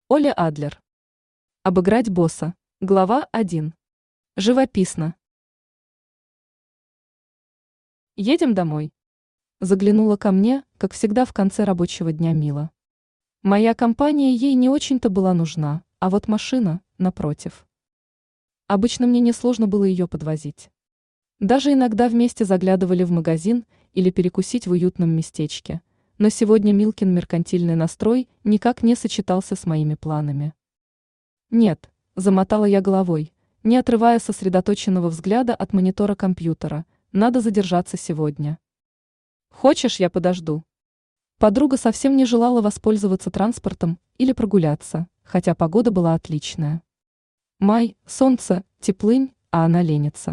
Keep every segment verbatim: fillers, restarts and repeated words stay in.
Оля Адлер. Обыграть босса. Глава один. Живописно. Едем домой. Заглянула ко мне, как всегда в конце рабочего дня Мила. Моя компания ей не очень-то была нужна, а вот машина, напротив. Обычно мне несложно было ее подвозить. Даже иногда вместе заглядывали в магазин или перекусить в уютном местечке, но сегодня Милкин меркантильный настрой никак не сочетался с моими планами. Нет, замотала я головой, не отрывая сосредоточенного взгляда от монитора компьютера, надо задержаться сегодня. Хочешь, я подожду? Подруга совсем не желала воспользоваться транспортом или прогуляться, хотя погода была отличная. Май, солнце, теплынь, а она ленится.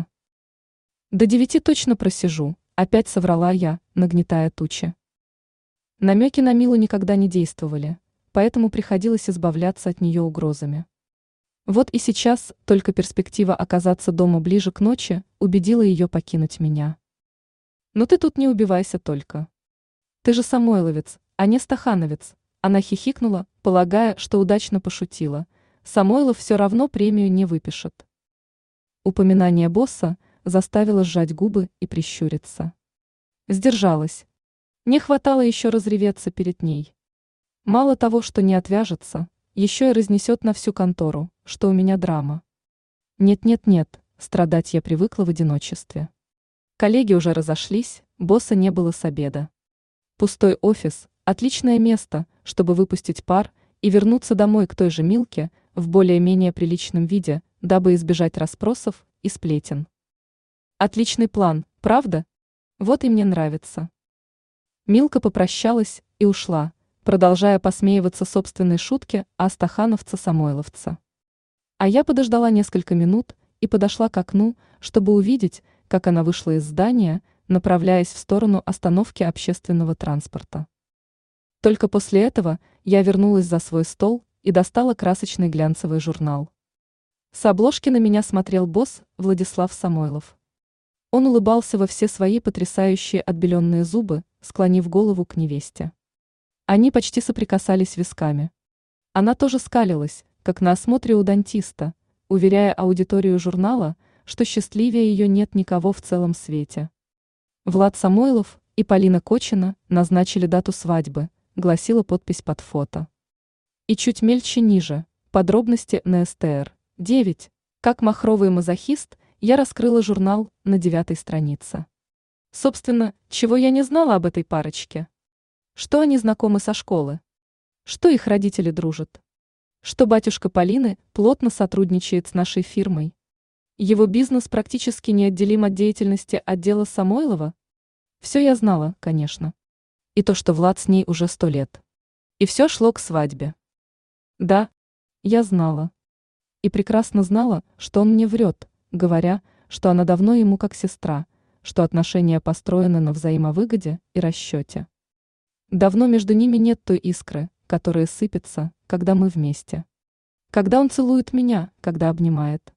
До девяти точно просижу, опять соврала я, нагнетая тучи. Намеки на Милу никогда не действовали, поэтому приходилось избавляться от нее угрозами. Вот и сейчас только перспектива оказаться дома ближе к ночи убедила ее покинуть меня. Но ты тут не убивайся только. Ты же самойловец, а не стахановец, она хихикнула, полагая, что удачно пошутила. Самойлов все равно премию не выпишет. Упоминание босса заставило сжать губы и прищуриться. Сдержалась. Не хватало еще разреветься перед ней. Мало того, что не отвяжется, еще и разнесет на всю контору, что у меня драма. Нет-нет-нет, страдать я привыкла в одиночестве. Коллеги уже разошлись, босса не было с обеда. Пустой офис – отличное место, чтобы выпустить пар и вернуться домой к той же Милке в более-менее приличном виде, дабы избежать расспросов и сплетен. Отличный план, правда? Вот и мне нравится. Милка попрощалась и ушла, продолжая посмеиваться собственной шутке о стахановце-самойловце. А я подождала несколько минут и подошла к окну, чтобы увидеть, как она вышла из здания, направляясь в сторону остановки общественного транспорта. Только после этого я вернулась за свой стол и достала красочный глянцевый журнал. С обложки на меня смотрел босс Владислав Самойлов. Он улыбался во все свои потрясающие отбеленные зубы, склонив голову к невесте. Они почти соприкасались висками. Она тоже скалилась, как на осмотре у дантиста, уверяя аудиторию журнала, что счастливее ее нет никого в целом свете. Влад Самойлов и Полина Кочина назначили дату свадьбы, гласила подпись под фото. И чуть мельче ниже, подробности на эс тэ эр девять, как махровый мазохист, я раскрыла журнал на девятой странице. Собственно, чего я не знала об этой парочке? Что они знакомы со школы? Что их родители дружат? Что батюшка Полины плотно сотрудничает с нашей фирмой? Его бизнес практически неотделим от деятельности отдела Самойлова? Все я знала, конечно. И то, что Влад с ней уже сто лет. И все шло к свадьбе. Да, я знала. И прекрасно знала, что он мне врет, говоря, что она давно ему как сестра, что отношения построены на взаимовыгоде и расчете. Давно между ними нет той искры, которая сыпется, когда мы вместе. Когда он целует меня, когда обнимает.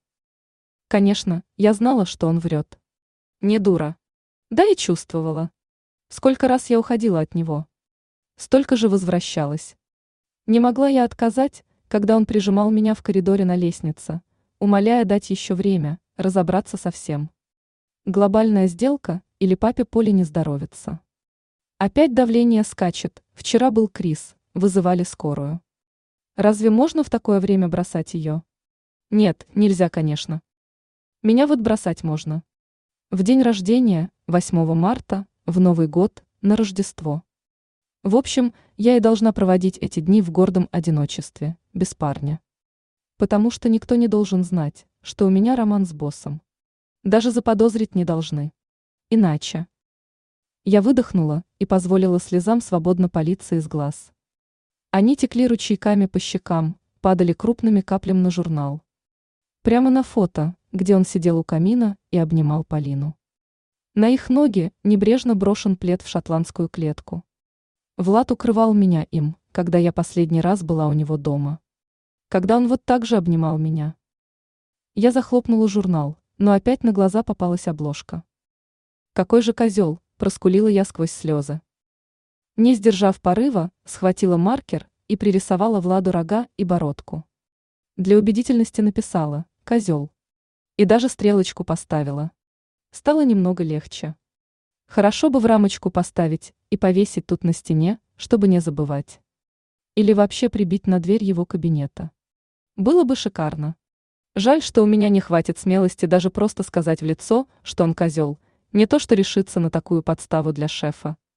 Конечно, я знала, что он врет. Не дура. Да и чувствовала. Сколько раз я уходила от него. Столько же возвращалась. Не могла я отказать, когда он прижимал меня в коридоре на лестнице, умоляя дать еще время, разобраться со всем. Глобальная сделка или папе Поле не здоровится. Опять давление скачет, вчера был Крис, вызывали скорую. Разве можно в такое время бросать ее? Нет, нельзя, конечно. Меня вот бросать можно. В день рождения, восьмого марта, в Новый год, на Рождество. В общем, я и должна проводить эти дни в гордом одиночестве, без парня. Потому что никто не должен знать, что у меня роман с боссом. Даже заподозрить не должны. Иначе. Я выдохнула и позволила слезам свободно палиться из глаз. Они текли ручейками по щекам, падали крупными каплями на журнал. Прямо на фото, где он сидел у камина и обнимал Полину. На их ноги небрежно брошен плед в шотландскую клетку. Влад укрывал меня им, когда я последний раз была у него дома. Когда он вот так же обнимал меня. Я захлопнула журнал, но опять на глаза попалась обложка. Какой же козел, проскулила я сквозь слезы. Не сдержав порыва, схватила маркер и пририсовала Владу рога и бородку. Для убедительности написала «козел». И даже стрелочку поставила. Стало немного легче. Хорошо бы в рамочку поставить и повесить тут на стене, чтобы не забывать. Или вообще прибить на дверь его кабинета. Было бы шикарно. Жаль, что у меня не хватит смелости даже просто сказать в лицо, что он козел, не то что решиться на такую подставу для шефа.